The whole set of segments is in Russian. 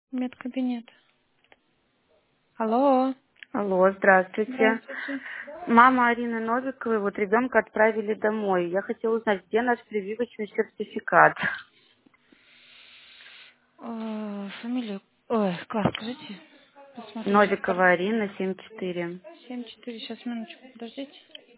Медкабинет. Алло. Алло, здравствуйте. Здравствуйте. Мама Арины Новиковой, вот ребенка отправили домой. Я хотела узнать, где наш прививочный сертификат. Фамилию. Ой, класс, скажите. Посмотрю сейчас карту. Новикова Арина, 7-4. 7-4. Сейчас, минуточку, подождите.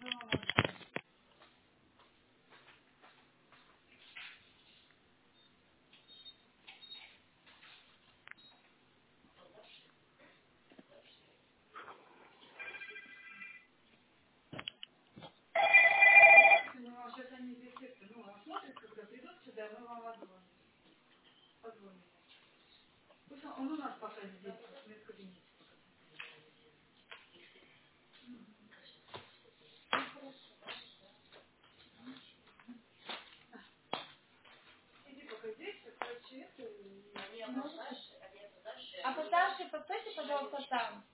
А постарше, постойте, пожалуйста, там.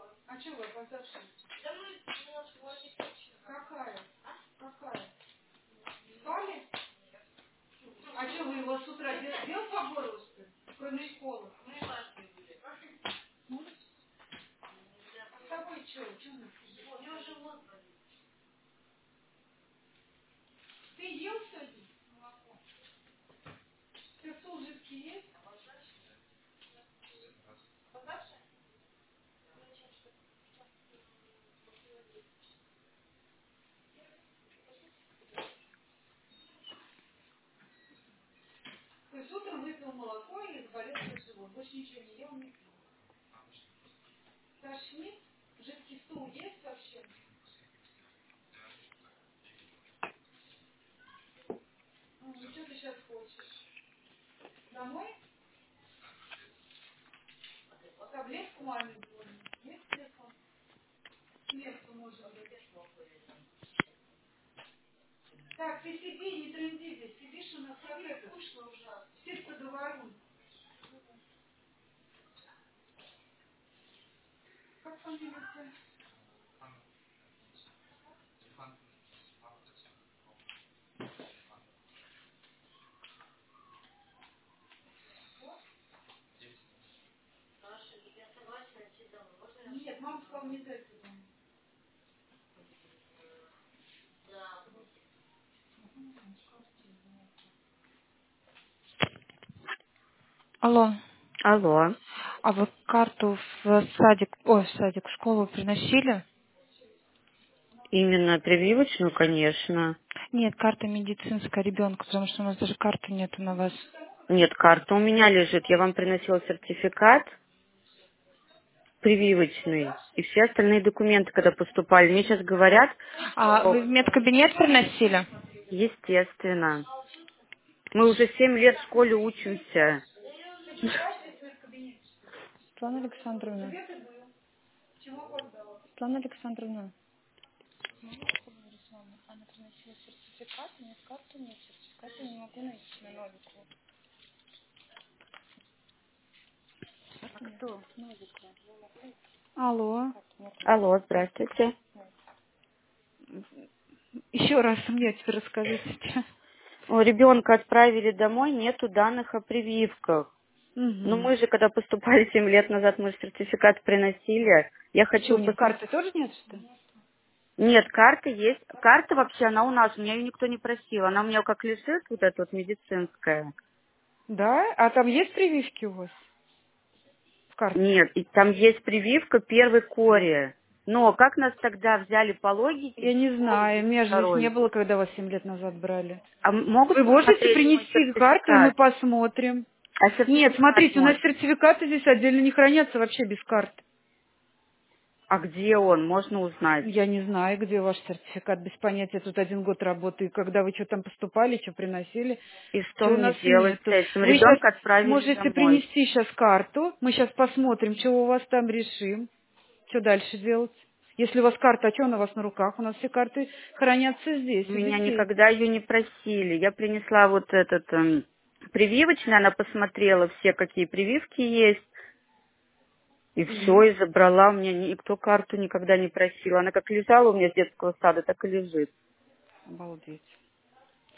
Алло. Алло. А вы карту в садик, ой, в садик, в школу приносили? Именно прививочную, конечно. Нет, карта медицинская ребенка, потому что у нас даже карты нету на вас. Нет, карта у меня лежит. Я вам приносила сертификат прививочный. И все остальные документы, когда поступали. Мне сейчас говорят, А вы что в медкабинет приносили? естественно. Мы уже 7 лет в школе учимся. Светлана Александровна. Светлана Александровна. Она приносила сертификат, нет карты, нет сертификата, не могу найти на Новикову. А Нет, кто? Новикова. Алло. Алло, здравствуйте. Еще раз мне теперь расскажите. У ребенка отправили домой, нету данных о прививках. Но Угу. мы же, когда поступали 7 лет назад, мы же сертификат приносили. Я Что, у хочу них посмотреть. карты тоже нет, что ли? Нет, карта есть. Карта вообще, она у нас, у меня ее никто не просил. Она у меня как лежит, вот эта вот медицинская. Да? А там есть прививки у вас в карте? Нет, и там есть прививка первой кори. Но как нас тогда взяли по логике Я в не школу знаю, без меня же здесь не второй? было, когда вас 7 лет назад брали. А могут Вы можете посмотреть мой принести карту, и мы сертификат? посмотрим. А Нет, сертификат смотрите, у нас мой? сертификаты здесь отдельно не хранятся вообще без карты. А где он? Можно узнать. Я не знаю, где ваш сертификат, без понятия. Тут 1 год работаю. Когда вы что там поступали, что приносили, И что чего у мне нас делать с нету. этим? Вы сейчас Ребенка отправили можете домой. принести сейчас карту. Мы сейчас посмотрим, что у вас там решим. Что дальше делать? Если у вас карта, а что она у вас на руках? У нас все карты хранятся здесь, у Меня детей. никогда ее не просили. Я принесла вот этот прививочный, она посмотрела все, какие прививки есть, и все, Мгм. и забрала. У меня никто карту никогда не просил. Она как лежала у меня с детского сада, так и лежит. Обалдеть.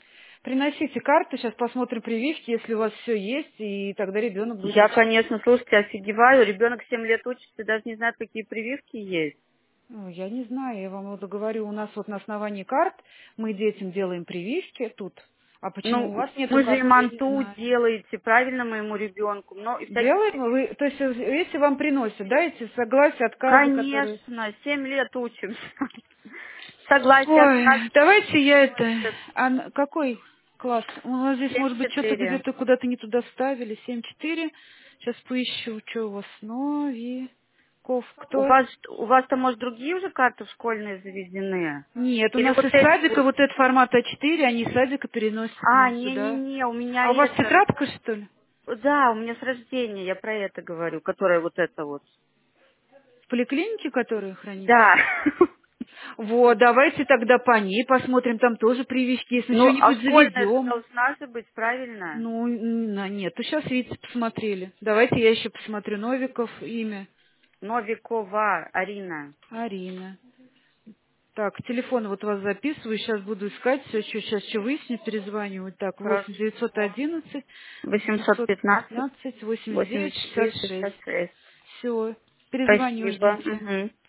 Приносите карту, сейчас посмотрим прививки, если у вас все есть, и тогда ребенок будет... Я, конечно, слушайте, офигеваю. Ребенок 7 лет учится, даже не знает, какие прививки есть. Ну, я не знаю, я вам вот говорю, у нас вот на основании карт мы детям делаем прививки тут. А почему у Ну, вас нету мы же карт, им я не анту знаю. делаете, правильно, моему ребенку. Но и всякие Делаем вы, прививки. то есть если вам приносят, да, эти согласия, отказы, которые... Конечно, 7 лет учимся. Согласие, отказ. Ой, давайте я это... какой класс? У нас здесь, может быть, что-то 7-4. где-то куда-то не туда вставили. 7-4. Сейчас поищу, что у вас. Новиков. У Кто? вас, у вас-то, может, другие уже карты школьные заведены? Нет, у Или нас вот из эти садика вот? вот этот формат А4, они из садика переносят к А, нам сюда. не-не-не, у меня А у вас это... тетрадка, что ли? Да, у меня с рождения, я про это говорю, которая вот это вот. В поликлинике, которые хранится? Да. Вот, давайте тогда по ней посмотрим, там тоже прививки, если Ну, а что-нибудь школьная же заведем. должна же быть, правильно? Ну, нет, сейчас, видите, посмотрели. Давайте я еще посмотрю Новиков, имя. Новикова Арина. Арина. Так, телефон вот вас записываю, сейчас буду искать, все, сейчас что выясню, перезваниваю. Так, Хорошо. 8 911 815 715 89 84 66. 66. Все, перезваниваю, Спасибо. ждите. Мгм.